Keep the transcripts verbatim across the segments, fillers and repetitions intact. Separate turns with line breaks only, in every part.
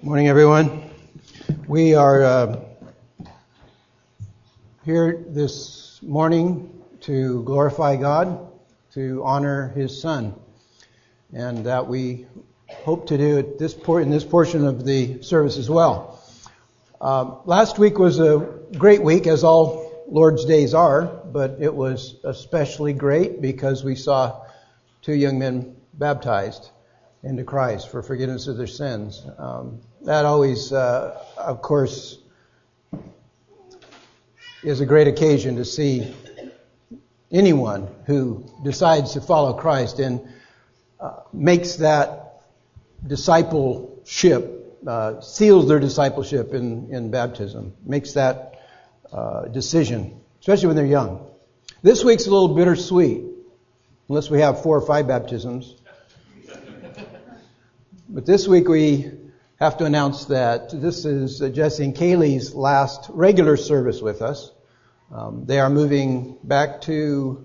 Morning, everyone. We are uh, here this morning to glorify God, to honor His Son, and that we hope to do at this por- in this portion of the service as well. Uh, last week was a great week, as all Lord's days are, but it was especially great because we saw two young men baptized into Christ for forgiveness of their sins. Um, that always, uh, of course, is a great occasion to see anyone who decides to follow Christ and uh, makes that discipleship, uh, seals their discipleship in, in baptism, makes that uh, decision, especially when they're young. This week's a little bittersweet, unless we have four or five baptisms. But this week we have to announce that this is Jesse and Kaylee's last regular service with us. Um, they are moving back to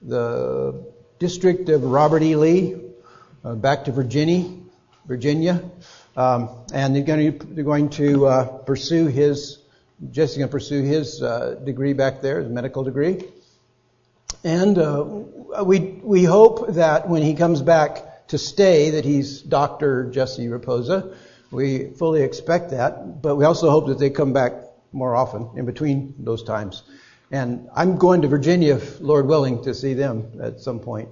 the district of Robert E. Lee, uh, back to Virginia, Virginia, um, and they're going to they're going to uh, pursue his Jesse's going to pursue his uh, degree back there, his medical degree, and uh, we we hope that when he comes back to stay, that he's Doctor Jesse Raposa. We fully expect that, but we also hope that they come back more often in between those times. And I'm going to Virginia, if Lord willing, to see them at some point.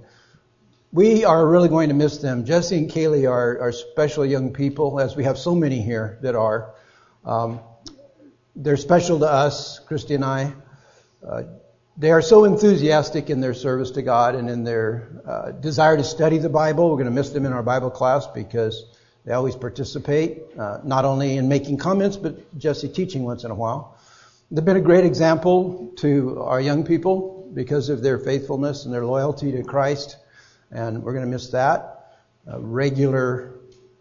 We are really going to miss them. Jesse and Kaylee are, are special young people, as we have so many here that are. Um, they're special to us, Christy and I. Uh, They are so enthusiastic in their service to God and in their uh, desire to study the Bible. We're going to miss them in our Bible class because they always participate, uh, not only in making comments, but Jesse teaching once in a while. They've been a great example to our young people because of their faithfulness and their loyalty to Christ, and we're going to miss that. A regular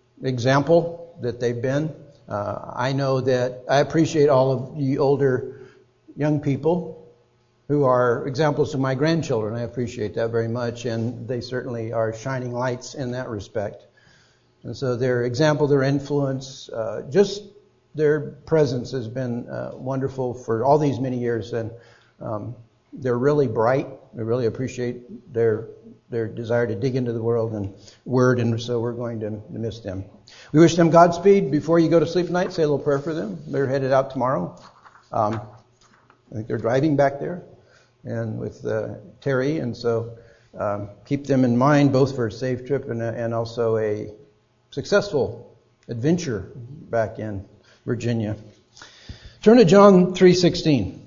example that they've been. Uh, I know that I appreciate all of you older young people who are examples to my grandchildren. I appreciate that very much, and they certainly are shining lights in that respect. And so their example, their influence, uh, just their presence has been uh, wonderful for all these many years, and um, they're really bright. We really appreciate their their desire to dig into the world and Word, and so we're going to miss them. We wish them Godspeed. Before you go to sleep tonight, say a little prayer for them. They're headed out tomorrow. Um, I think they're driving back there, and with uh, Terry, and so um, keep them in mind, both for a safe trip and, a, and also a successful adventure back in Virginia. Turn to John three sixteen.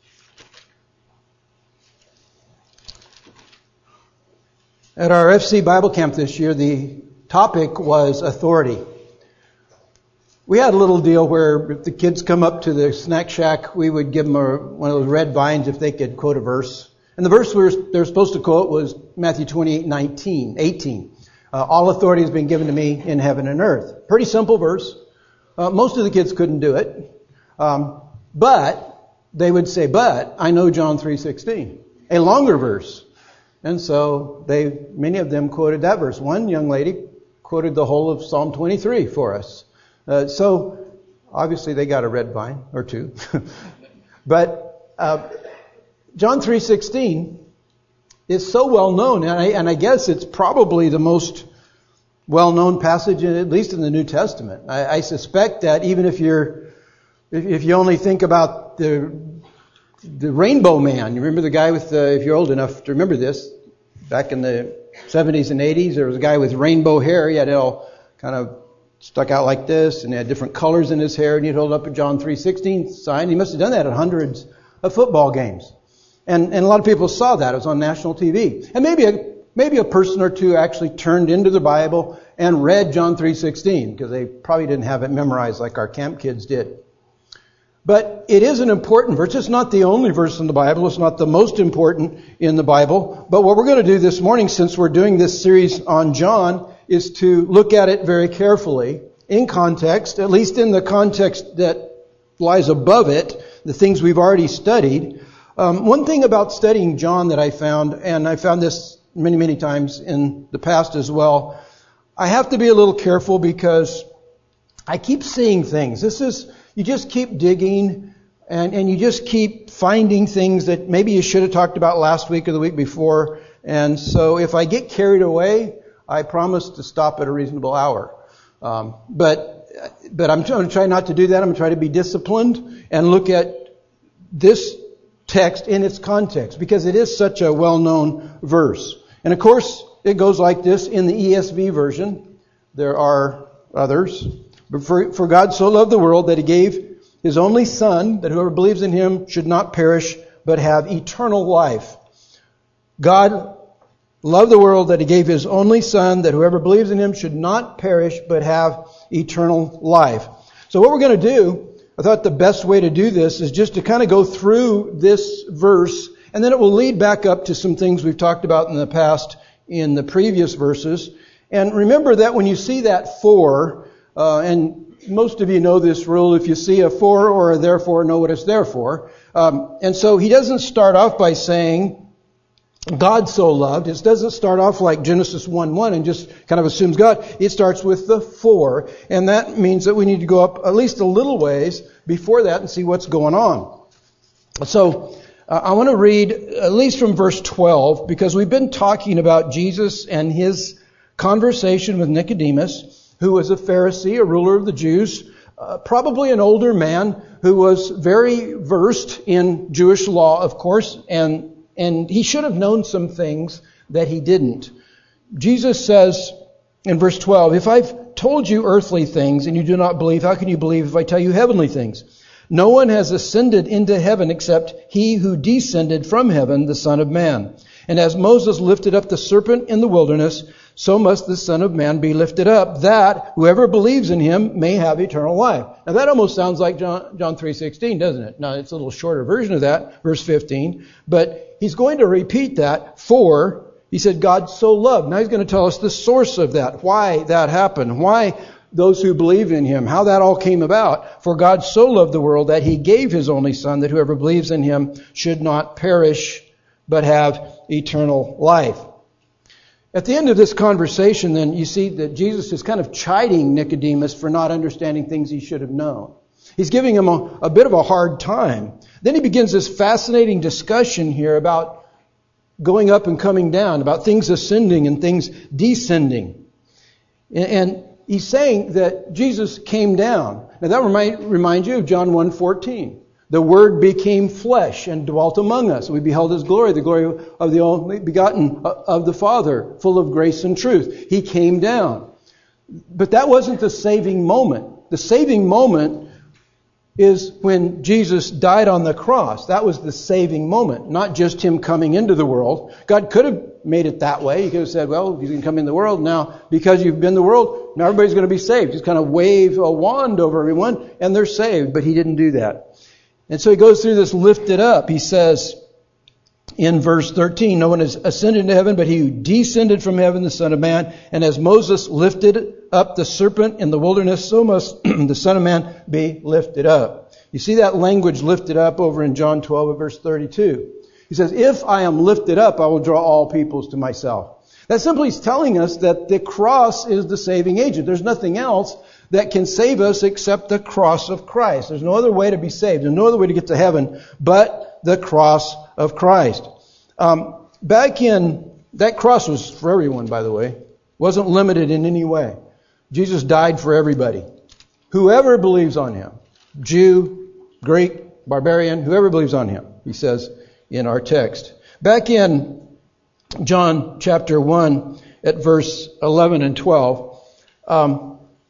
At our F C Bible camp this year, the topic was authority. We had a little deal where if the kids come up to the snack shack, we would give them a, one of those red vines if they could quote a verse. And the verse we were, they were supposed to quote was Matthew twenty-eight nineteen, eighteen. Uh, All authority has been given to me in heaven and earth. Pretty simple verse. Uh, most of the kids couldn't do it. Um, but they would say, but I know John three sixteen, a longer verse. And so they, many of them quoted that verse. One young lady quoted the whole of Psalm twenty-three for us. Uh, so, obviously they got a red vine, or two. But uh, John three sixteen is so well known, and I, and I guess it's probably the most well-known passage, in, at least in the New Testament. I, I suspect that even if you're, if, if you only think about the the Rainbow Man, you remember the guy with, the, if you're old enough to remember this, back in the seventies and eighties, there was a guy with rainbow hair. He had it all kind of stuck out like this, and he had different colors in his hair, and he'd hold up a John three sixteen sign. He must have done that at hundreds of football games. And, and a lot of people saw that. It was on national T V. And maybe a, maybe a person or two actually turned into the Bible and read John three sixteen, because they probably didn't have it memorized like our camp kids did. But it is an important verse. It's not the only verse in the Bible. It's not the most important in the Bible. But what we're going to do this morning, since we're doing this series on John, is to look at it very carefully in context, at least in the context that lies above it, the things we've already studied. Um, one thing about studying John that I found, and I found this many, many times in the past as well, I have to be a little careful because I keep seeing things. This is, you just keep digging and, and you just keep finding things that maybe you should have talked about last week or the week before. And so if I get carried away, I promise to stop at a reasonable hour. Um, but, but I'm going to try not to do that. I'm going to try to be disciplined and look at this text in its context because it is such a well-known verse. And of course, it goes like this in the E S V version. There are others. But for, for God so loved the world that He gave His only Son, that whoever believes in Him should not perish, but have eternal life. God loved the world that He gave His only Son, that whoever believes in Him should not perish, but have eternal life. So what we're going to do, I thought the best way to do this is just to kind of go through this verse, and then it will lead back up to some things we've talked about in the past in the previous verses. And remember that when you see that for, uh, and most of you know this rule, if you see a for or a therefore, know what it's there for. Um, and so he doesn't start off by saying, God so loved. It doesn't start off like Genesis one one and just kind of assumes God. It starts with the for, and that means that we need to go up at least a little ways before that and see what's going on. So uh, I want to read at least from verse twelve, because we've been talking about Jesus and His conversation with Nicodemus, who was a Pharisee, a ruler of the Jews, uh, probably an older man who was very versed in Jewish law, of course, and And he should have known some things that he didn't. Jesus says in verse twelve, if I've told you earthly things and you do not believe, how can you believe if I tell you heavenly things? No one has ascended into heaven except He who descended from heaven, the Son of Man. And as Moses lifted up the serpent in the wilderness, so must the Son of Man be lifted up, that whoever believes in Him may have eternal life. Now that almost sounds like John, John three sixteen, doesn't it? Now it's a little shorter version of that, verse fifteen. But he's going to repeat that for, he said, God so loved. Now he's going to tell us the source of that, why that happened, why those who believe in Him, how that all came about. For God so loved the world that He gave His only Son, that whoever believes in Him should not perish, but have eternal life. At the end of this conversation, then, you see that Jesus is kind of chiding Nicodemus for not understanding things he should have known. He's giving him a, a bit of a hard time. Then he begins this fascinating discussion here about going up and coming down, about things ascending and things descending. And, and he's saying that Jesus came down. Now that remind, reminds you of John one fourteen. The Word became flesh and dwelt among us. We beheld His glory, the glory of the only begotten of the Father, full of grace and truth. He came down. But that wasn't the saving moment. The saving moment is when Jesus died on the cross. That was the saving moment, not just Him coming into the world. God could have made it that way. He could have said, well, He's going to come in the world now. Because you've been in the world, now everybody's going to be saved. Just kind of wave a wand over everyone and they're saved. But He didn't do that. And so he goes through this lifted up. He says in verse thirteen, no one has ascended into heaven, but He who descended from heaven, the Son of Man. And as Moses lifted up the serpent in the wilderness, so must the Son of Man be lifted up. You see that language lifted up over in John twelve at verse thirty-two. He says, if I am lifted up, I will draw all peoples to myself. That simply is telling us that the cross is the saving agent. There's nothing else that can save us except the cross of Christ. There's no other way to be saved. There's no other way to get to heaven but the cross of Christ. Um, back in, that cross was for everyone, by the way. Wasn't limited in any way. Jesus died for everybody. Whoever believes on Him. Jew, Greek, barbarian, whoever believes on Him, he says in our text. Back in John chapter one at verse eleven and twelve, um,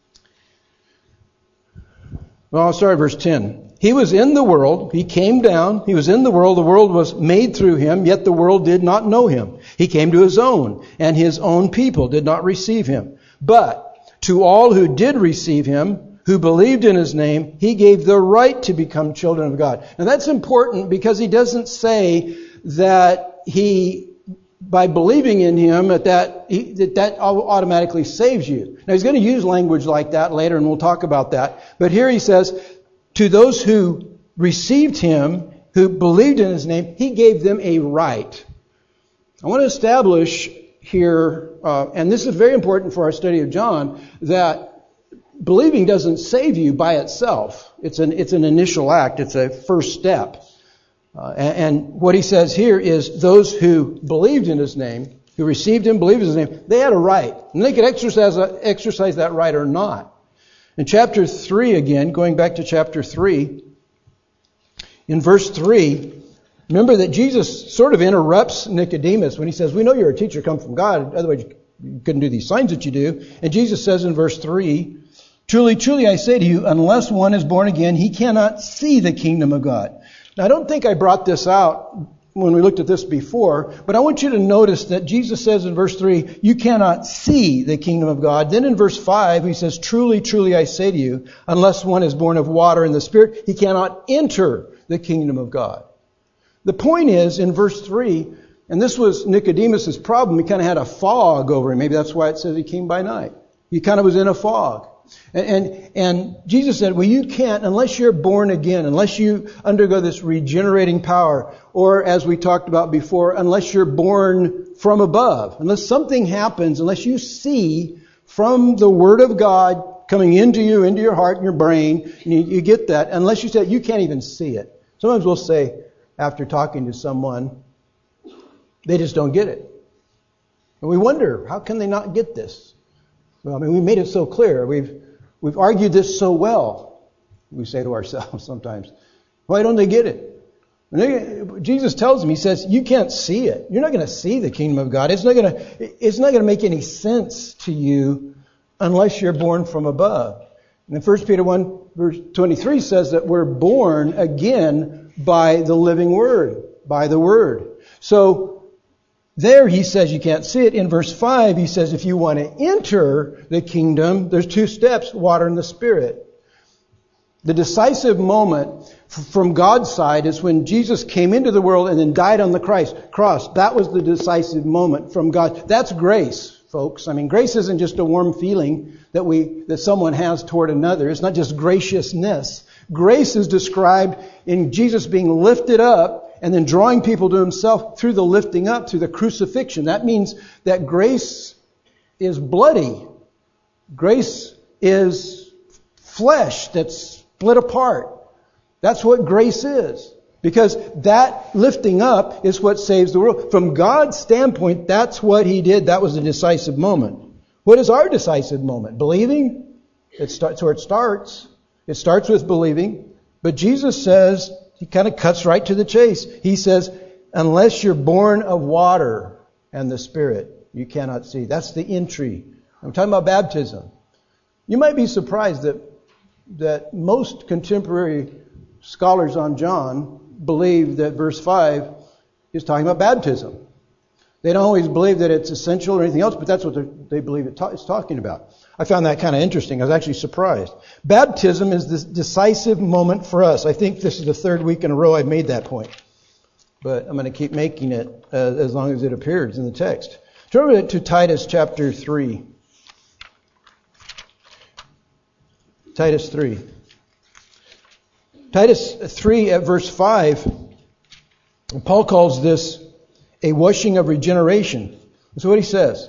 Well, I'll start at verse ten. He was in the world. He came down. He was in the world. The world was made through Him, yet the world did not know Him. He came to His own, and His own people did not receive Him. But to all who did receive Him, who believed in His name, He gave the right to become children of God. Now that's important because He doesn't say that He, by believing in Him, that that, he, that that automatically saves you. Now he's going to use language like that later, and we'll talk about that. But here he says, to those who received Him, who believed in His name, He gave them a right. I want to establish here, uh, and this is very important for our study of John, that believing doesn't save you by itself. It's an, it's an initial act. It's a first step. Uh, and, and what he says here is those who believed in his name, who received him, believed in his name, they had a right. And they could exercise, exercise that right or not. In chapter three again, going back to chapter three, in verse three, remember that Jesus sort of interrupts Nicodemus when he says, we know you're a teacher come from God, otherwise you couldn't do these signs that you do. And Jesus says in verse three, truly, truly I say to you, unless one is born again, he cannot see the kingdom of God. Now I don't think I brought this out when we looked at this before, but I want you to notice that Jesus says in verse three, you cannot see the kingdom of God. Then in verse five, he says, truly, truly I say to you, unless one is born of water and the Spirit, he cannot enter the kingdom of God. The point is, in verse three, and this was Nicodemus' problem, he kind of had a fog over him. Maybe that's why it says he came by night. He kind of was in a fog. And, and, and Jesus said, well, you can't, unless you're born again, unless you undergo this regenerating power, or as we talked about before, unless you're born from above, unless something happens, unless you see from the Word of God coming into you, into your heart and your brain, and you, you get that, unless you say, you can't even see it. Sometimes we'll say, after talking to someone, they just don't get it. And we wonder, how can they not get this? Well, I mean, we made it so clear. We've we've argued this so well. We say to ourselves sometimes, why don't they get it? And they, Jesus tells them, he says, you can't see it. You're not going to see the kingdom of God. It's not going to it's not going to make any sense to you unless you're born from above. And then First Peter one verse twenty-three says that we're born again by the living Word, by the Word. So there he says you can't see it. In verse five he says if you want to enter the kingdom, there's two steps, water and the Spirit. The decisive moment from God's side is when Jesus came into the world and then died on the cross. That was the decisive moment from God. That's grace, folks. I mean, grace isn't just a warm feeling that we that someone has toward another. It's not just graciousness. Grace is described in Jesus being lifted up and then drawing people to himself through the lifting up, through the crucifixion. That means that grace is bloody. Grace is flesh that's split apart. That's what grace is. Because that lifting up is what saves the world. From God's standpoint, that's what he did. That was the decisive moment. What is our decisive moment? Believing? It starts where it starts. It starts with believing. But Jesus says, he kind of cuts right to the chase. He says, unless you're born of water and the Spirit, you cannot see. That's the entry. I'm talking about baptism. You might be surprised that that most contemporary scholars on John believe that verse five is talking about baptism. They don't always believe that it's essential or anything else, but that's what they believe it's talking about. I found that kind of interesting. I was actually surprised. Baptism is this decisive moment for us. I think this is the third week in a row I've made that point. But I'm going to keep making it uh, as long as it appears in the text. Turn to Titus chapter three. Titus three. Titus three at verse five, Paul calls this a washing of regeneration. That's what he says.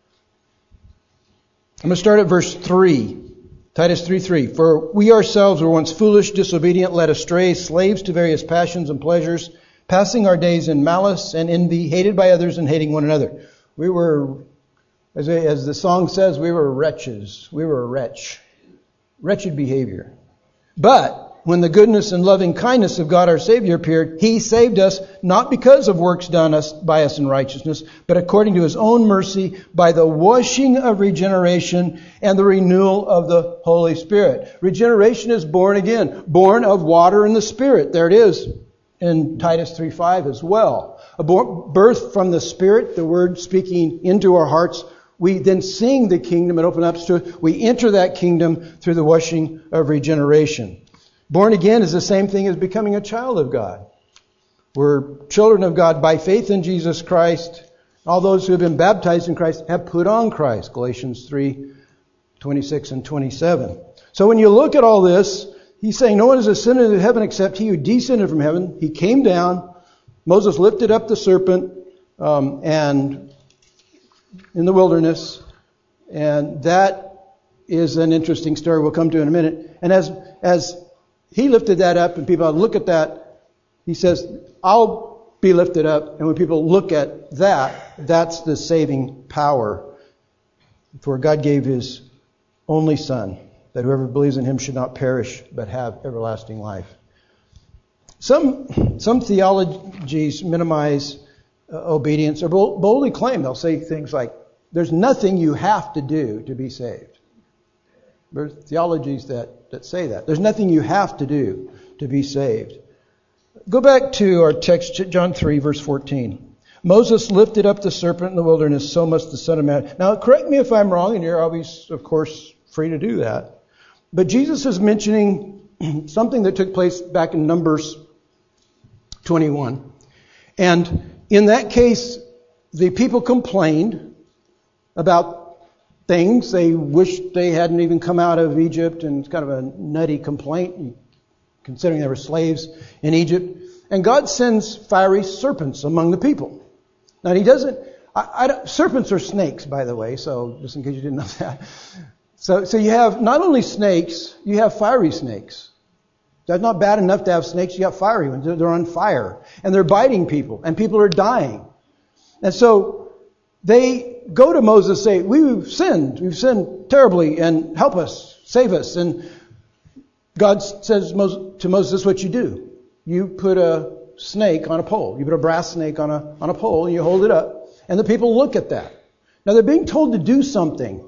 I'm going to start at verse three. Titus three three. For we ourselves were once foolish, disobedient, led astray, slaves to various passions and pleasures, passing our days in malice and envy, hated by others and hating one another. We were, as, as the song says, we were wretches. We were a wretch. Wretched behavior. But when the goodness and loving kindness of God our Savior appeared, He saved us not because of works done us by us in righteousness, but according to His own mercy by the washing of regeneration and the renewal of the Holy Spirit. Regeneration is born again, born of water and the Spirit. There it is in Titus three five as well. A birth from the Spirit, the Word speaking into our hearts. We then sing the kingdom and open up to it. We enter that kingdom through the washing of regeneration. Born again is the same thing as becoming a child of God. We're children of God by faith in Jesus Christ. All those who have been baptized in Christ have put on Christ. Galatians three twenty-six and twenty-seven. So when you look at all this, he's saying no one has ascended into heaven except he who descended from heaven. He came down. Moses lifted up the serpent um, and in the wilderness, and that is an interesting story we'll come to in a minute. And as as he lifted that up and people look at that, he says, I'll be lifted up. And when people look at that, that's the saving power. For God gave his only Son, that whoever believes in him should not perish, but have everlasting life. Some some theologies minimize uh, obedience or boldly claim. They'll say things like, there's nothing you have to do to be saved. There's theologies that, that say that. There's nothing you have to do to be saved. Go back to our text, John three, verse fourteen. Moses lifted up the serpent in the wilderness, so must the Son of Man. Now, correct me if I'm wrong, and you're always, of course, free to do that. But Jesus is mentioning something that took place back in Numbers twenty-one. And in that case, the people complained about things. They wished they hadn't even come out of Egypt, and it's kind of a nutty complaint, considering they were slaves in Egypt. And God sends fiery serpents among the people. Now, he doesn't... I, I don't, serpents are snakes, by the way, so just in case you didn't know that. So, so you have not only snakes, you have fiery snakes. That's not bad enough to have snakes. You got fiery ones. They're on fire. And they're biting people. And people are dying. And so they go to Moses and say, we've sinned. We've sinned terribly. And help us. Save us. And God says to Moses, this is what you do. You put a snake on a pole. You put a brass snake on a, on a pole and you hold it up. And the people look at that. Now they're being told to do something.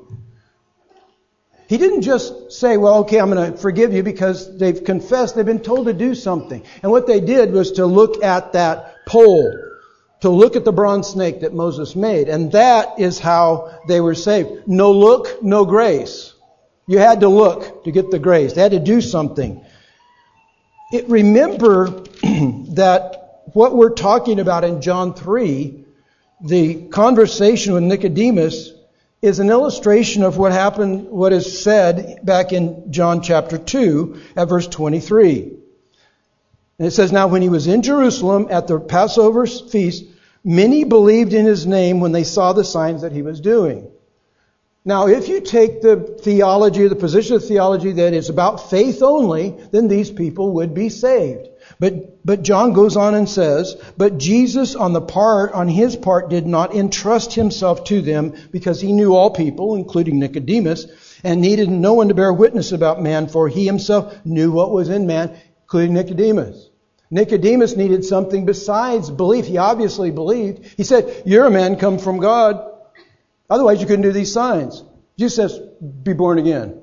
He didn't just say, well, okay, I'm going to forgive you because they've confessed. They've been told to do something. And what they did was to look at that pole, to look at the bronze snake that Moses made. And that is how they were saved. No look, no grace. You had to look to get the grace. They had to do something. It, remember that what we're talking about in John three, the conversation with Nicodemus, is an illustration of what happened, what is said back in John chapter two at verse twenty-three. And it says, now when he was in Jerusalem at the Passover feast, many believed in his name when they saw the signs that he was doing. Now, if you take the theology, the position of theology that is about faith only, then these people would be saved. But but John goes on and says, but Jesus on the part on his part did not entrust himself to them because he knew all people, including Nicodemus, and needed no one to bear witness about man, for he himself knew what was in man, including Nicodemus. Nicodemus needed something besides belief. He obviously believed. He said, you're a man come from God. Otherwise you couldn't do these signs. Jesus says, be born again.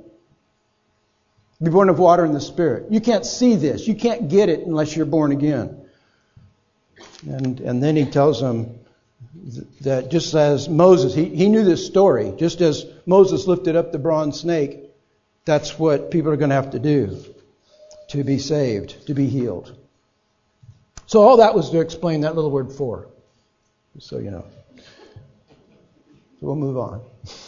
Be born of water and the Spirit. You can't see this. You can't get it unless you're born again. And and then he tells them that just as Moses, he, he knew this story. Just as Moses lifted up the bronze snake, that's what people are going to have to do to be saved, to be healed. So all that was to explain that little word for. Just so you know. So we'll move on.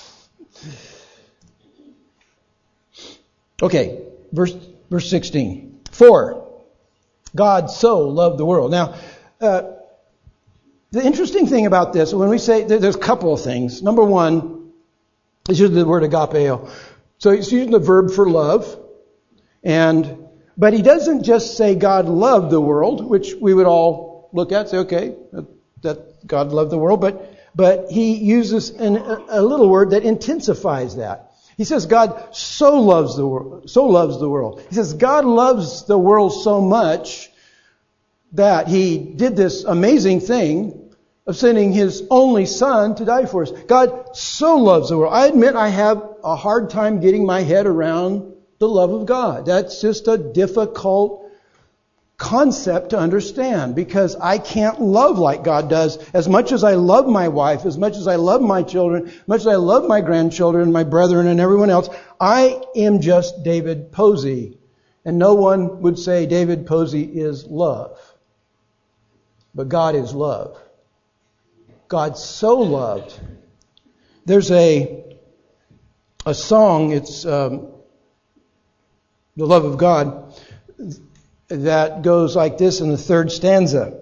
Okay, verse verse sixteen. For God so loved the world. Now, uh, the interesting thing about this, when we say, there's a couple of things. Number one, is using the word agapeo. So he's using the verb for love. And, but he doesn't just say God loved the world, which we would all look at, say, okay, that, that God loved the world. But, but he uses an, a, a little word that intensifies that. He says God so loves the world, so loves the world. He says God loves the world so much that he did this amazing thing of sending his only son to die for us. God so loves the world. I admit I have a hard time getting my head around the love of God. That's just a difficult concept to understand because I can't love like God does. As much as I love my wife, as much as I love my children, as much as I love my grandchildren, my brethren, and everyone else, I am just David Posey. And no one would say David Posey is love. But God is love. God so loved. There's a a song, it's um, The Love of God, that goes like this in the third stanza.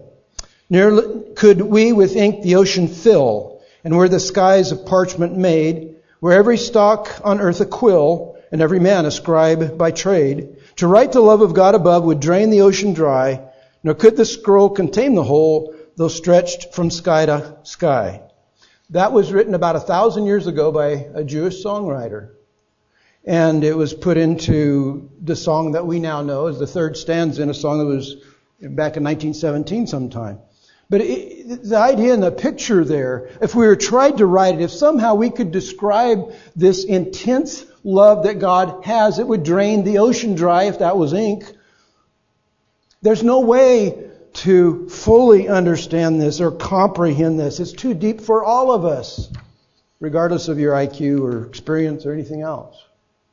Nearly could we with ink the ocean fill, and were the skies of parchment made, were every stalk on earth a quill, and every man a scribe by trade. To write the love of God above would drain the ocean dry, nor could the scroll contain the whole, though stretched from sky to sky. That was written about a thousand years ago by a Jewish songwriter. And it was put into the song that we now know as the third stanza in a song that was back in nineteen seventeen sometime. But it, the idea and the picture there, if we were tried to write it, if somehow we could describe this intense love that God has, it would drain the ocean dry if that was ink. There's no way to fully understand this or comprehend this. It's too deep for all of us, regardless of your I Q or experience or anything else.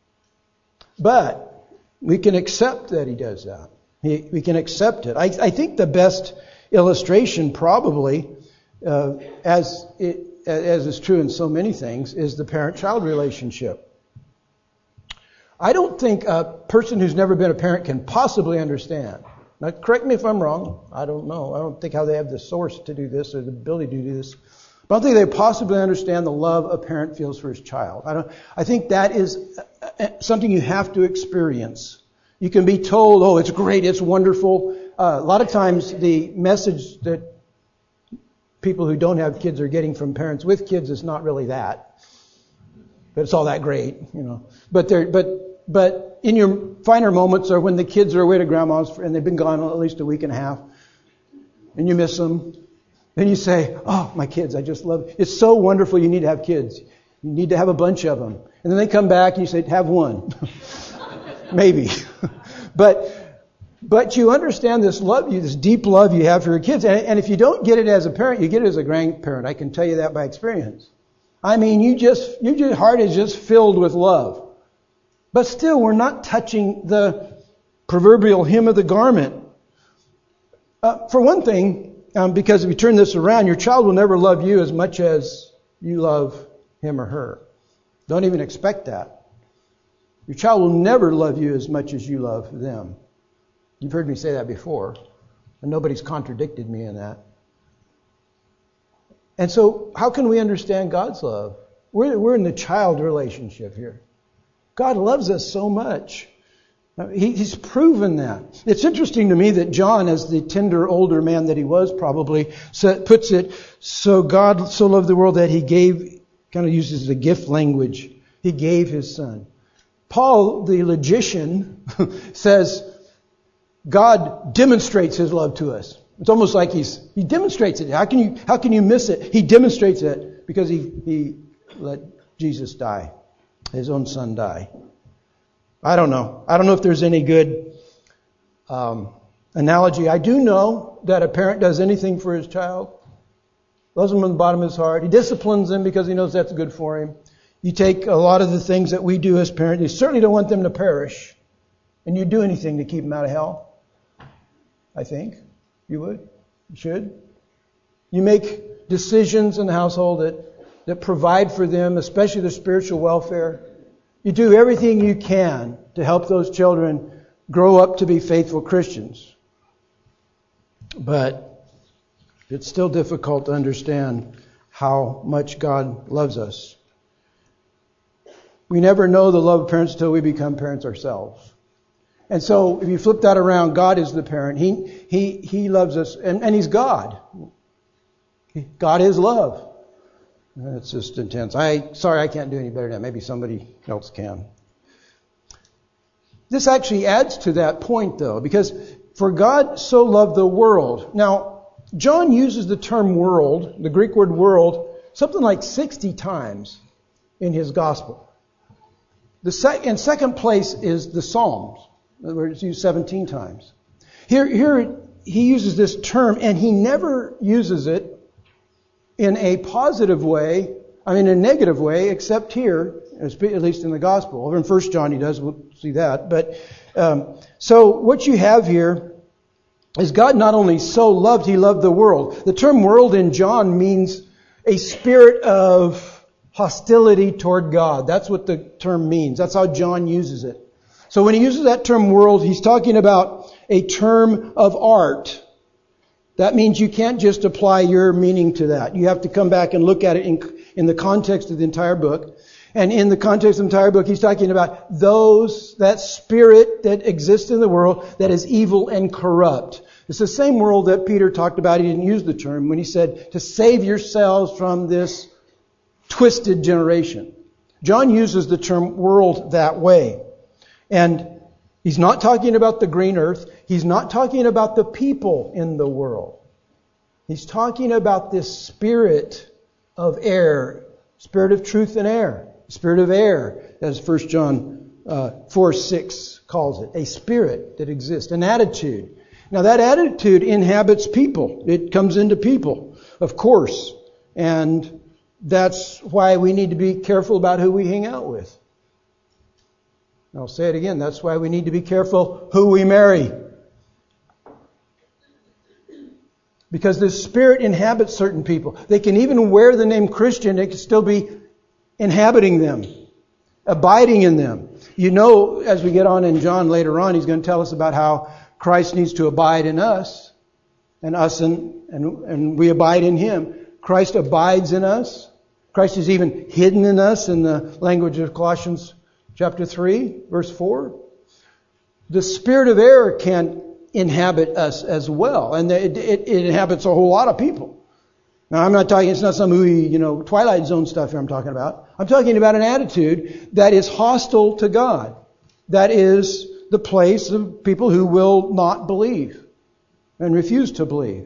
But we can accept that He does that. He, we can accept it. I, I think the best illustration probably, uh, as it, as is true in so many things, is the parent-child relationship. I don't think a person who's never been a parent can possibly understand. Now, correct me if I'm wrong. I don't know. I don't think how they have the source to do this or the ability to do this. But I don't think they possibly understand the love a parent feels for his child. I don't. I think that is something you have to experience. You can be told, oh, it's great, it's wonderful. Uh, a lot of times the message that people who don't have kids are getting from parents with kids is not really that. But it's all that great, you know. But they're, but, but in your finer moments are when the kids are away to grandma's and they've been gone at least a week and a half and you miss them. Then you say, oh, my kids, I just love it. It's so wonderful, you need to have kids. You need to have a bunch of them. And then they come back and you say, have one. Maybe. but but you understand this love, this deep love you have for your kids. And, and if you don't get it as a parent, you get it as a grandparent. I can tell you that by experience. I mean, you just, your heart is just filled with love. But still, we're not touching the proverbial hem of the garment. Uh, for one thing, um, because if you turn this around, your child will never love you as much as you love him or her. Don't even expect that. Your child will never love you as much as you love them. You've heard me say that before, and nobody's contradicted me in that. And so, how can we understand God's love? We're, we're in the child relationship here. God loves us so much. He, he's proven that. It's interesting to me that John, as the tender older man that he was probably, puts it, so God so loved the world that He gave, kind of uses the gift language, He gave His Son. Paul, the logician, says God demonstrates His love to us. It's almost like he's he demonstrates it. How can you how can you miss it? He demonstrates it because he he let Jesus die, His own Son die. I don't know. I don't know if there's any good um, analogy. I do know that a parent does anything for his child, loves him from the bottom of his heart. He disciplines them because he knows that's good for him. You take a lot of the things that we do as parents. You certainly don't want them to perish. And you do anything to keep them out of hell. I think you would. You should. You make decisions in the household that, that provide for them, especially their spiritual welfare. You do everything you can to help those children grow up to be faithful Christians. But it's still difficult to understand how much God loves us. We never know the love of parents until we become parents ourselves. And so if you flip that around, God is the parent. He he he loves us, and, and He's God. God is love. It's just intense. I sorry I can't do any better than that. Maybe somebody else can. This actually adds to that point, though, because for God so loved the world. Now, John uses the term world, the Greek word world, something like sixty times in his gospel. The sec- in second place is the Psalms. In other words, it's used seventeen times. Here, here he uses this term, and he never uses it in a positive way, I mean, in a negative way, except here, at least in the gospel. Over in First John he does, we'll see that. But um, so what you have here is God not only so loved, He loved the world. The term world in John means a spirit of hostility toward God. That's what the term means. That's how John uses it. So when he uses that term world, he's talking about a term of art. That means you can't just apply your meaning to that. You have to come back and look at it in, in the context of the entire book. And in the context of the entire book, he's talking about those, that spirit that exists in the world that is evil and corrupt. It's the same world that Peter talked about. He didn't use the term when he said to save yourselves from this twisted generation. John uses the term world that way. And he's not talking about the green earth. He's not talking about the people in the world. He's talking about this spirit of air, spirit of truth and air. Spirit of air, as First John uh, four six calls it. A spirit that exists, an attitude. Now that attitude inhabits people. It comes into people, of course. And that's why we need to be careful about who we hang out with. I'll say it again. That's why we need to be careful who we marry. Because this spirit inhabits certain people. They can even wear the name Christian. It can still be inhabiting them, abiding in them. You know, as we get on in John later on, he's going to tell us about how Christ needs to abide in us, and us and, and, and we abide in Him. Christ abides in us. Christ is even hidden in us in the language of Colossians chapter three, verse four. The spirit of error can inhabit us as well, and it, it, it inhabits a whole lot of people. Now, I'm not talking, it's not some ooey, you know, Twilight Zone stuff here I'm talking about. I'm talking about an attitude that is hostile to God. That is the place of people who will not believe and refuse to believe.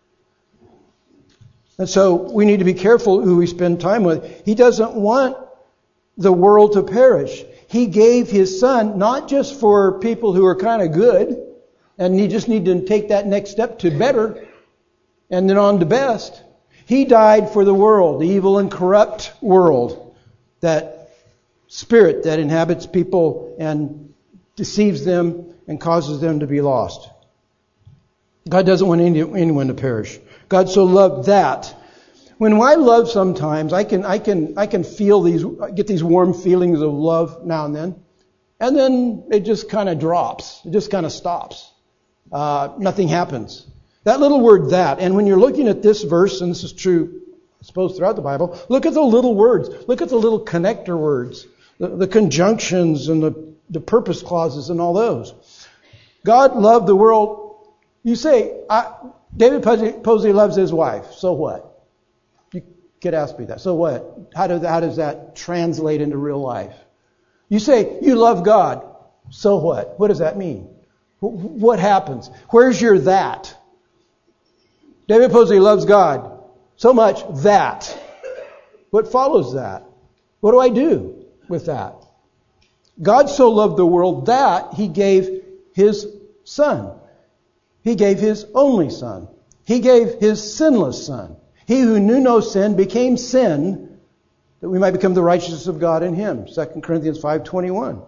And so we need to be careful who we spend time with. He doesn't want the world to perish. He gave His Son not just for people who are kind of good and you just need to take that next step to better and then on to best. He died for the world, the evil and corrupt world, that spirit that inhabits people and deceives them and causes them to be lost. God doesn't want any, anyone to perish. God so loved that. When I love sometimes, I can I can I can feel these get these warm feelings of love now and then, and then it just kind of drops. It just kind of stops. Uh, nothing happens. That little word "that," and when you're looking at this verse, and this is true, I suppose, throughout the Bible, look at the little words. Look at the little connector words, the, the conjunctions and the, the purpose clauses and all those. God loved the world. You say, I, David Posey loves his wife. So what? You could ask me that. So what? How does, how does that translate into real life? You say, you love God. So what? What does that mean? What happens? Where's your that? David Posey loves God so much that. What follows that? What do I do with that? God so loved the world that He gave His Son. He gave His only Son. He gave His sinless Son. He who knew no sin became sin that we might become the righteousness of God in Him. Second Corinthians five twenty-one.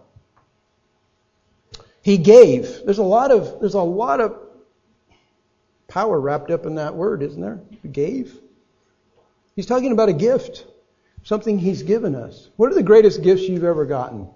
He gave. There's a lot of there's a lot of power wrapped up in that word, isn't there? He gave. He's talking about a gift, something He's given us. What are the greatest gifts you've ever gotten?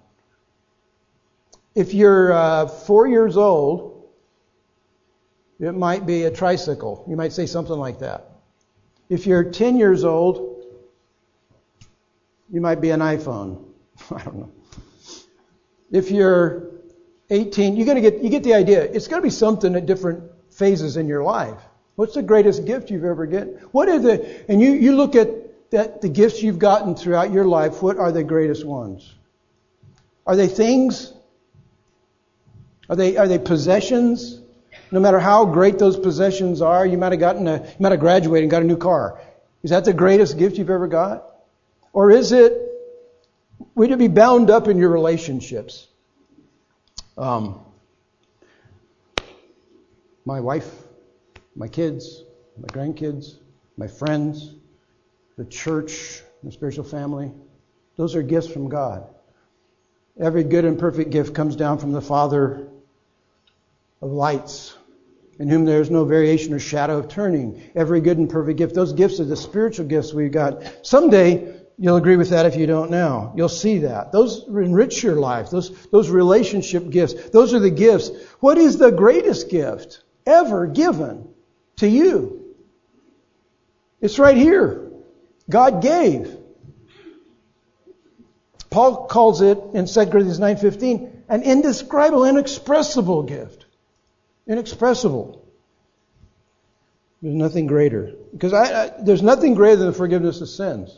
If you're uh, four years old, it might be a tricycle. You might say something like that. If you're ten years old, you might be an iPhone. I don't know. If you're eighteen, you gotta get you get the idea. It's got to be something at different phases in your life. What's the greatest gift you've ever get? What are the and you you look at that the gifts you've gotten throughout your life. What are the greatest ones? Are they things? Are they are they possessions? No matter how great those possessions are, you might have gotten a you might have graduated and got a new car. Is that the greatest gift you've ever got? Or is it would it be bound up in your relationships? Um, my wife, my kids, my grandkids, my friends, the church, the spiritual family. Those are gifts from God. Every good and perfect gift comes down from the Father of lights, in whom there is no variation or shadow of turning. Every good and perfect gift. Those gifts are the spiritual gifts we've got. Someday, you'll agree with that if you don't now. You'll see that. Those enrich your life. Those, those relationship gifts. Those are the gifts. What is the greatest gift ever given to you? It's right here. God gave. Paul calls it in Second Corinthians nine fifteen an indescribable, inexpressible gift. Inexpressible. There's nothing greater. Because I, I, there's nothing greater than the forgiveness of sins.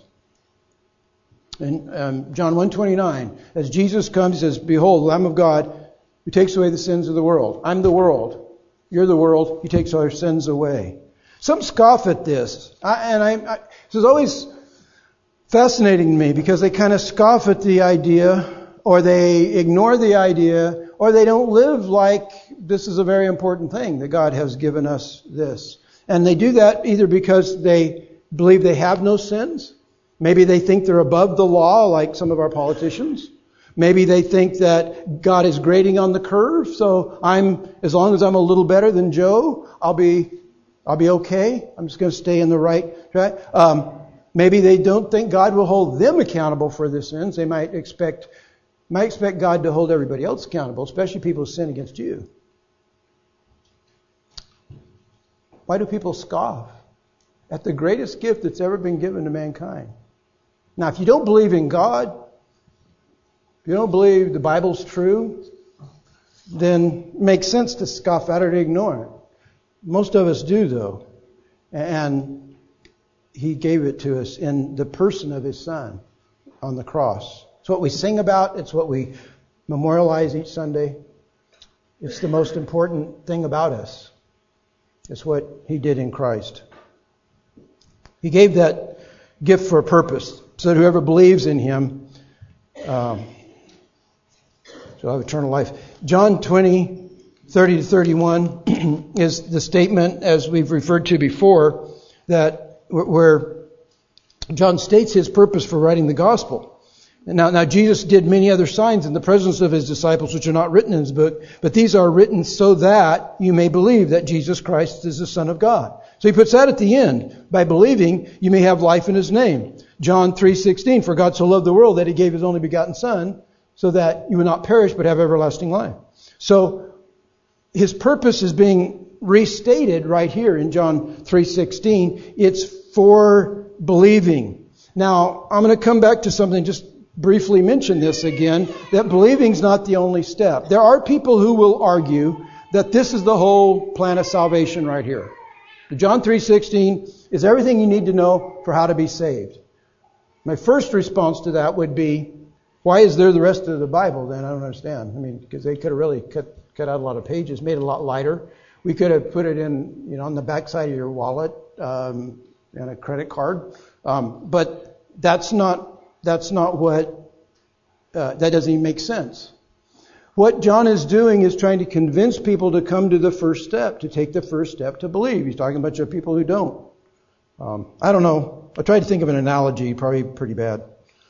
In um, John one twenty-nine, as Jesus comes, he says, "Behold, the Lamb of God who takes away the sins of the world." I'm the world. You're the world. He takes our sins away. Some scoff at this. I, and I, I, this is always fascinating to me because they kind of scoff at the idea, or they ignore the idea, or they don't live like this is a very important thing, that God has given us this. And they do that either because they believe they have no sins. Maybe they think they're above the law, like some of our politicians. Maybe they think that God is grading on the curve, so I'm, as long as I'm a little better than Joe, I'll be, I'll be okay. I'm just going to stay in the right track. Um, maybe they don't think God will hold them accountable for their sins. They might expect, might expect God to hold everybody else accountable, especially people who sin against you. Why do people scoff at the greatest gift that's ever been given to mankind? Now, if you don't believe in God, if you don't believe the Bible's true, then it makes sense to scoff at it or to ignore it. Most of us do, though. And He gave it to us in the person of His Son on the cross. It's what we sing about. It's what we memorialize each Sunday. It's the most important thing about us. It's what He did in Christ. He gave that gift for a purpose, so that whoever believes in Him um, shall have eternal life. John twenty, thirty to thirty-one is the statement, as we've referred to before, that where John states his purpose for writing the gospel. Now, now Jesus did many other signs in the presence of His disciples, which are not written in His book, but these are written so that you may believe that Jesus Christ is the Son of God. So He puts that at the end. By believing, you may have life in His name. John three sixteen, for God so loved the world that He gave His only begotten Son, so that you would not perish but have everlasting life. So His purpose is being restated right here in John three sixteen. It's for believing. Now, I'm going to come back to something, just briefly mention this again, that believing is not the only step. There are people who will argue that this is the whole plan of salvation right here. John three sixteen is everything you need to know for how to be saved. My first response to that would be, why is there the rest of the Bible then? I don't understand. I mean, because they could have really cut, cut out a lot of pages, made it a lot lighter. We could have put it in, you know, on the backside of your wallet, um, and a credit card. Um, but that's not, that's not what, uh, that doesn't even make sense. What John is doing is trying to convince people to come to the first step, to take the first step to believe. He's talking about people who don't. Um, I don't know. I tried to think of an analogy, probably pretty bad.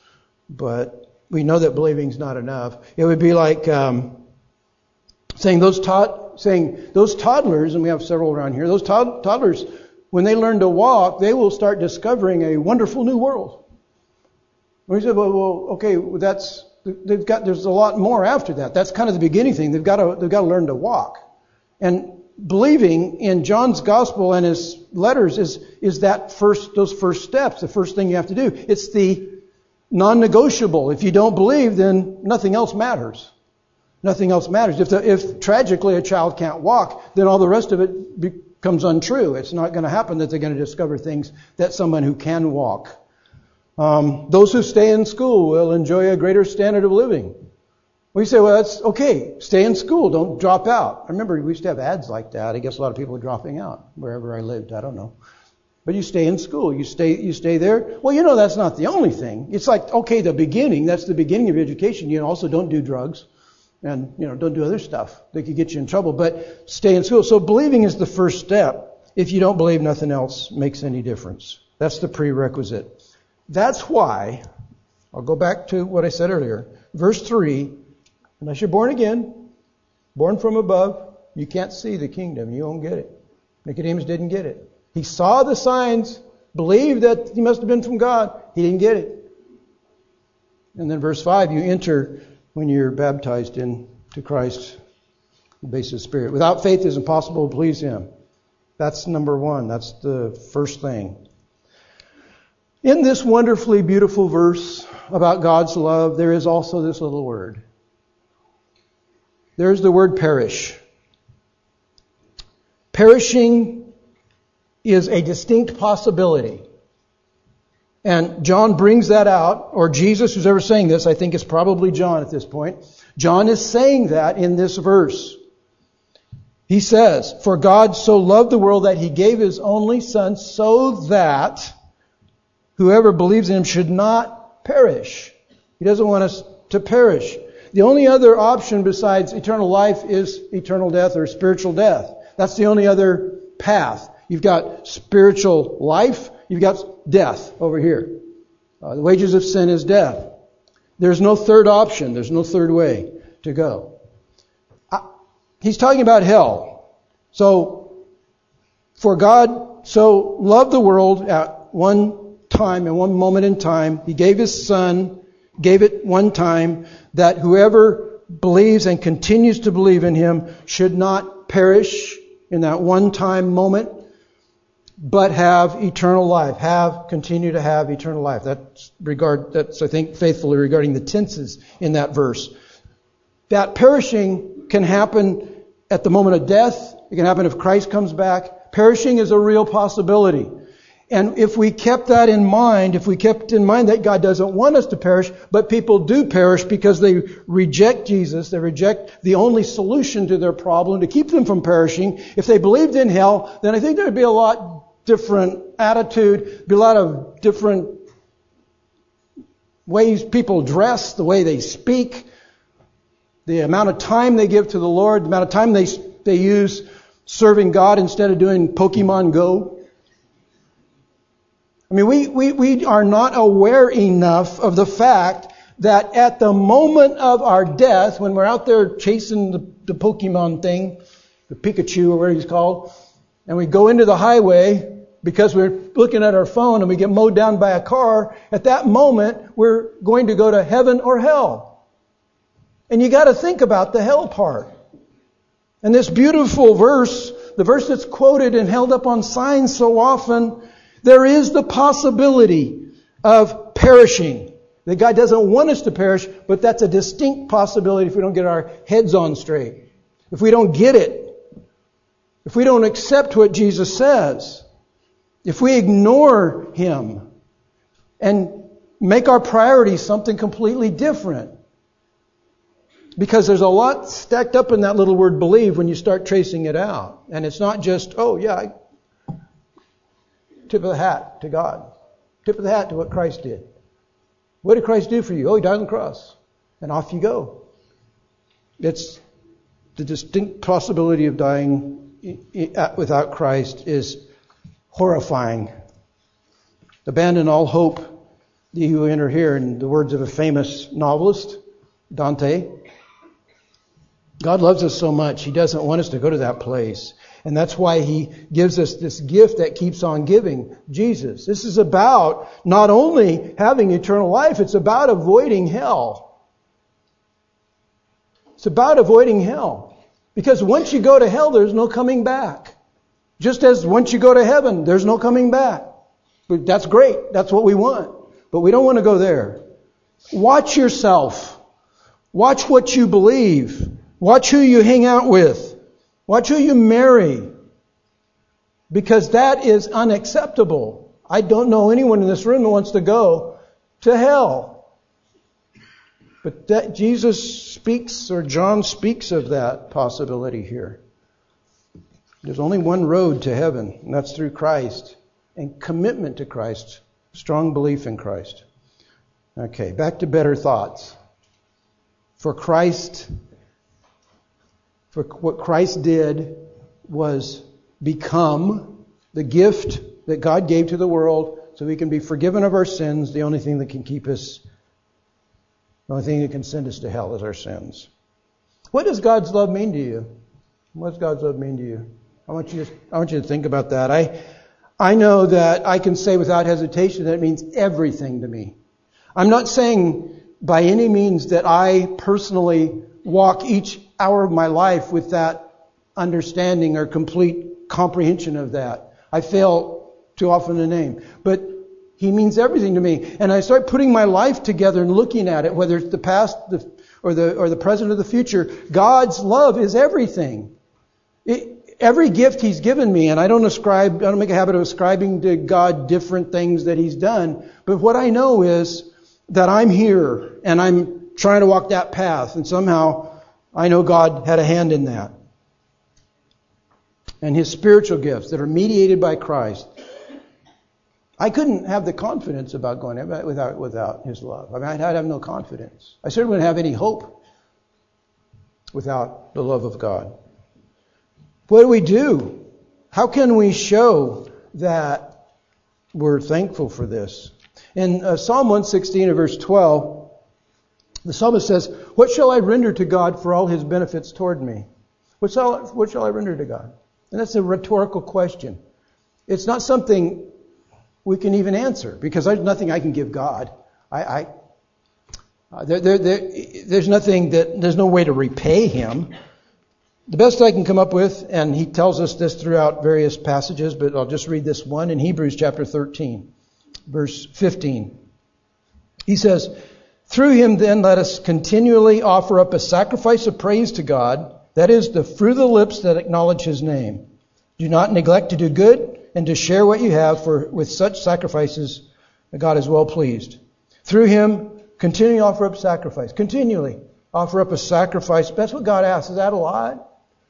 But we know that believing's not enough. It would be like um, saying those tod- saying those toddlers, and we have several around here, those tod- toddlers, when they learn to walk, they will start discovering a wonderful new world. We said, well, well okay, well, that's they've got. There's a lot more after that. That's kind of the beginning thing. They've got to they've got to learn to walk. And believing in John's gospel and his letters is is that first those first steps. The first thing you have to do. It's the non-negotiable. If you don't believe, then nothing else matters. Nothing else matters. If the, if tragically a child can't walk, then all the rest of it becomes untrue. It's not going to happen that they're going to discover things that someone who can walk. Um, those who stay in school will enjoy a greater standard of living. We say, well, that's okay. Stay in school. Don't drop out. I remember we used to have ads like that. I guess a lot of people were dropping out wherever I lived. I don't know. But you stay in school. You stay, you stay there. Well, you know, that's not the only thing. It's like, okay, the beginning. That's the beginning of education. You also don't do drugs and, you know, don't do other stuff that could get you in trouble. But stay in school. So believing is the first step. If you don't believe, nothing else makes any difference. That's the prerequisite. That's why, I'll go back to what I said earlier. Verse three, unless you're born again, born from above, you can't see the kingdom. You won't get it. Nicodemus didn't get it. He saw the signs, believed that he must have been from God. He didn't get it. And then verse five, you enter when you're baptized into Christ, the basis of the Spirit. Without faith it is impossible to please Him. That's number one. That's the first thing. In this wonderfully beautiful verse, about God's love, there is also this little word. There's the word perish. Perishing is a distinct possibility. And John brings that out, or Jesus, who's ever saying this, I think it's probably John at this point. John is saying that in this verse. He says, "For God so loved the world that He gave His only Son so that whoever believes in Him should not perish." He doesn't want us to perish. The only other option besides eternal life is eternal death or spiritual death. That's the only other path. You've got spiritual life, you've got death over here. Uh, the wages of sin is death. There's no third option. There's no third way to go. Uh, he's talking about hell. So, for God so loved the world at one time, in one moment in time, He gave His Son, gave it one time, that whoever believes and continues to believe in Him should not perish in that one time moment, but have eternal life, have, continue to have eternal life. That's regard, that's, I think, faithfully regarding the tenses in that verse. That perishing can happen at the moment of death. It can happen if Christ comes back. Perishing is a real possibility. And if we kept that in mind, if we kept in mind that God doesn't want us to perish, but people do perish because they reject Jesus, they reject the only solution to their problem to keep them from perishing. If they believed in hell, then I think there would be a lot different attitude, be a lot of different ways people dress, the way they speak, the amount of time they give to the Lord, the amount of time they they use serving God instead of doing Pokemon Go. I mean, we, we, we are not aware enough of the fact that at the moment of our death, when we're out there chasing the, the Pokemon thing, the Pikachu or whatever he's called, and we go into the highway because we're looking at our phone and we get mowed down by a car, at that moment, we're going to go to heaven or hell. And you got to think about the hell part. And this beautiful verse, the verse that's quoted and held up on signs so often, there is the possibility of perishing. That God doesn't want us to perish, but that's a distinct possibility if we don't get our heads on straight. If we don't get it. If we don't accept what Jesus says. If we ignore Him and make our priority something completely different. Because there's a lot stacked up in that little word believe when you start tracing it out. And it's not just, oh yeah, I tip of the hat to God. Tip of the hat to what Christ did. What did Christ do for you? Oh, He died on the cross. And off you go. It's the distinct possibility of dying without Christ is horrifying. Abandon all hope, ye who enter here, in the words of a famous novelist, Dante. God loves us so much, He doesn't want us to go to that place. And that's why He gives us this gift that keeps on giving, Jesus. This is about not only having eternal life, it's about avoiding hell. It's about avoiding hell. Because once you go to hell, there's no coming back. Just as once you go to heaven, there's no coming back. But that's great. That's what we want. But we don't want to go there. Watch yourself. Watch what you believe. Watch who you hang out with. Watch who you marry. Because that is unacceptable. I don't know anyone in this room that wants to go to hell. But that Jesus speaks, or John speaks of that possibility here. There's only one road to heaven, and that's through Christ. And commitment to Christ. Strong belief in Christ. Okay, back to better thoughts. For Christ... For what Christ did was become the gift that God gave to the world so we can be forgiven of our sins. The only thing that can keep us, the only thing that can send us to hell is our sins. What does God's love mean to you? What does God's love mean to you? I want you to, I want you to think about that. I, I know that I can say without hesitation that it means everything to me. I'm not saying by any means that I personally walk each hour of my life with that understanding or complete comprehension of that. I fail too often to name. But He means everything to me. And I start putting my life together and looking at it, whether it's the past the, or the or the present or the future. God's love is everything. It, every gift He's given me, and I don't ascribe, I don't make a habit of ascribing to God different things that He's done. But what I know is that I'm here and I'm trying to walk that path, and somehow I know God had a hand in that. And His spiritual gifts that are mediated by Christ. I couldn't have the confidence about going without without His love. I mean, I'd have no confidence. I certainly wouldn't have any hope without the love of God. What do we do? How can we show that we're thankful for this? In uh, Psalm one sixteen and verse twelve, the psalmist says, "What shall I render to God for all His benefits toward me?" What shall, what shall I render to God? And that's a rhetorical question. It's not something we can even answer, because there's nothing I can give God. I, I uh, there, there, there, there's nothing that there's no way to repay Him. The best I can come up with, and he tells us this throughout various passages, but I'll just read this one in Hebrews chapter thirteen, verse fifteen. He says, "Through Him then let us continually offer up a sacrifice of praise to God, that is, the fruit of the lips that acknowledge His name. Do not neglect to do good and to share what you have, for with such sacrifices God is well pleased." Through Him, continually offer up sacrifice. Continually offer up a sacrifice. That's what God asks. Is that a lot?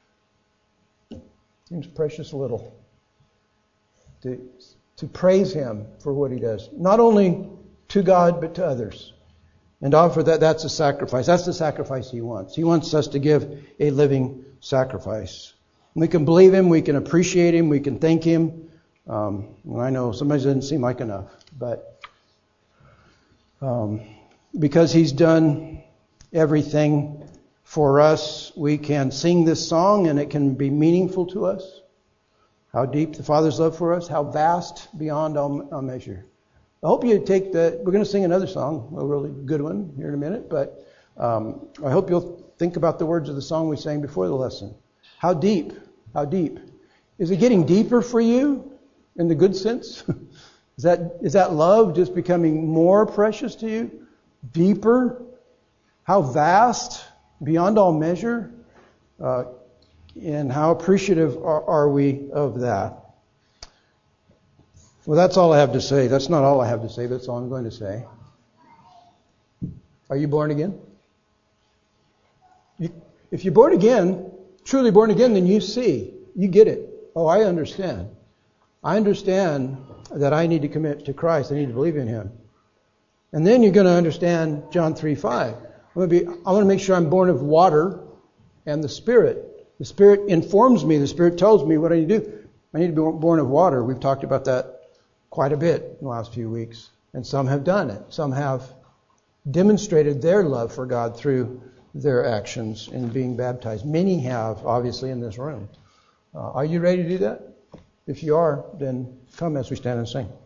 Seems precious little. To, to praise Him for what He does. Not only to God, but to others. And offer that, that's a sacrifice. That's the sacrifice He wants. He wants us to give a living sacrifice. We can believe Him, we can appreciate Him, we can thank Him. Um, and I know sometimes it doesn't seem like enough, but um, because He's done everything for us, we can sing this song and it can be meaningful to us. How deep the Father's love for us, how vast beyond all, all measure. I hope you take that. We're going to sing another song, a really good one here in a minute, but um, I hope you'll think about the words of the song we sang before the lesson. How deep, how deep. Is it getting deeper for you in the good sense? Is that is that love just becoming more precious to you? Deeper? How vast, beyond all measure? Uh, and how appreciative are, are we of that? Well, that's all I have to say. That's not all I have to say, but that's all I'm going to say. Are you born again? You, if you're born again, truly born again, then you see. You get it. Oh, I understand. I understand that I need to commit to Christ. I need to believe in Him. And then you're going to understand John three five. I'm going to be, I want to make sure I'm born of water and the Spirit. The Spirit informs me. The Spirit tells me what I need to do. I need to be born of water. We've talked about that quite a bit in the last few weeks. And some have done it. Some have demonstrated their love for God through their actions in being baptized. Many have, obviously, in this room. Uh, are you ready to do that? If you are, then come as we stand and sing.